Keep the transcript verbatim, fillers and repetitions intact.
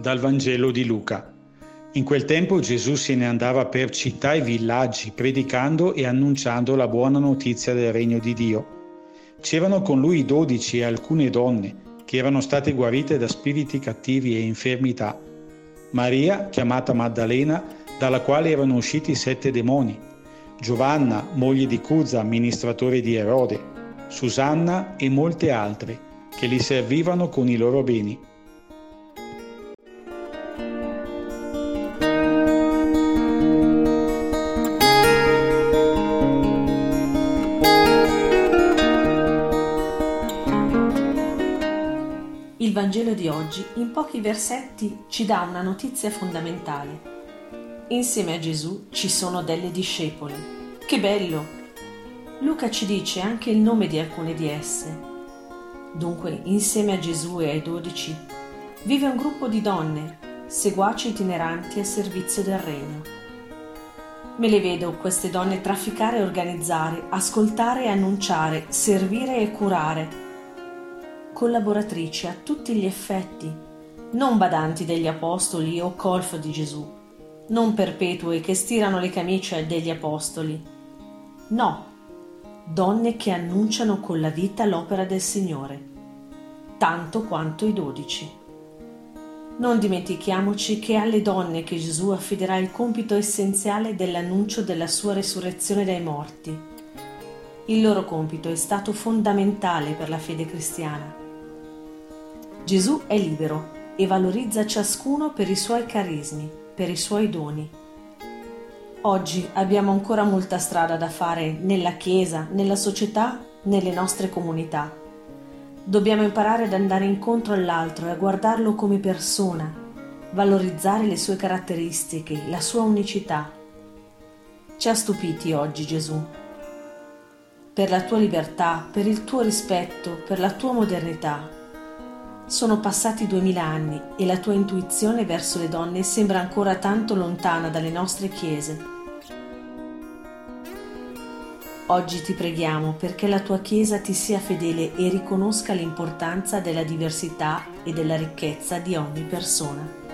dal Vangelo di Luca. In quel tempo Gesù se ne andava per città e villaggi, predicando e annunciando la buona notizia del regno di Dio. C'erano con lui dodici e alcune donne che erano state guarite da spiriti cattivi e infermità. Maria, chiamata Maddalena, dalla quale erano usciti sette demoni. Giovanna, moglie di Cuzza, amministratore di Erode. Susanna e molte altre, che li servivano con i loro beni. Il Vangelo di oggi, in pochi versetti, ci dà una notizia fondamentale. Insieme a Gesù ci sono delle discepole. Che bello! Luca ci dice anche il nome di alcune di esse. Dunque, insieme a Gesù e ai dodici, vive un gruppo di donne, seguaci itineranti a servizio del regno. Me le vedo queste donne trafficare e organizzare, ascoltare e annunciare, servire e curare, collaboratrici a tutti gli effetti, non badanti degli apostoli o colf di Gesù, non perpetue che stirano le camicie degli apostoli. No, donne che annunciano con la vita l'opera del Signore, tanto quanto i dodici. Non dimentichiamoci che è alle donne che Gesù affiderà il compito essenziale dell'annuncio della sua resurrezione dai morti. Il loro compito è stato fondamentale per la fede cristiana. Gesù è libero e valorizza ciascuno per i suoi carismi, per i suoi doni. Oggi abbiamo ancora molta strada da fare nella Chiesa, nella società, nelle nostre comunità. Dobbiamo imparare ad andare incontro all'altro e a guardarlo come persona, valorizzare le sue caratteristiche, la sua unicità. Ci ha stupiti oggi Gesù. Per la tua libertà, per il tuo rispetto, per la tua modernità. Sono passati duemila anni e la tua intuizione verso le donne sembra ancora tanto lontana dalle nostre chiese. Oggi ti preghiamo perché la tua Chiesa ti sia fedele e riconosca l'importanza della diversità e della ricchezza di ogni persona.